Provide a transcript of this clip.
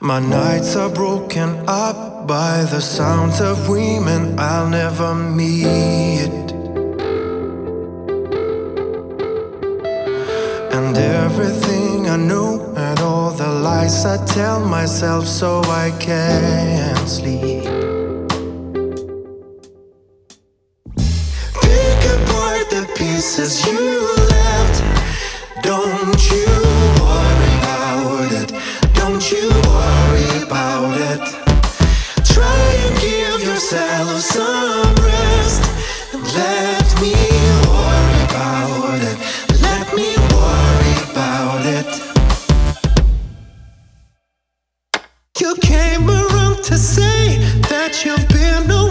My nights are broken up by the sounds of women I'll never meet. And everything I know and all the lies I tell myself so I can't sleep. Pick apart the pieces you left. Don't you worry about it. Don't you worry about it. Try and give yourself some rest. And let me worry about it. Let me worry about it. You came around to say that you've been away.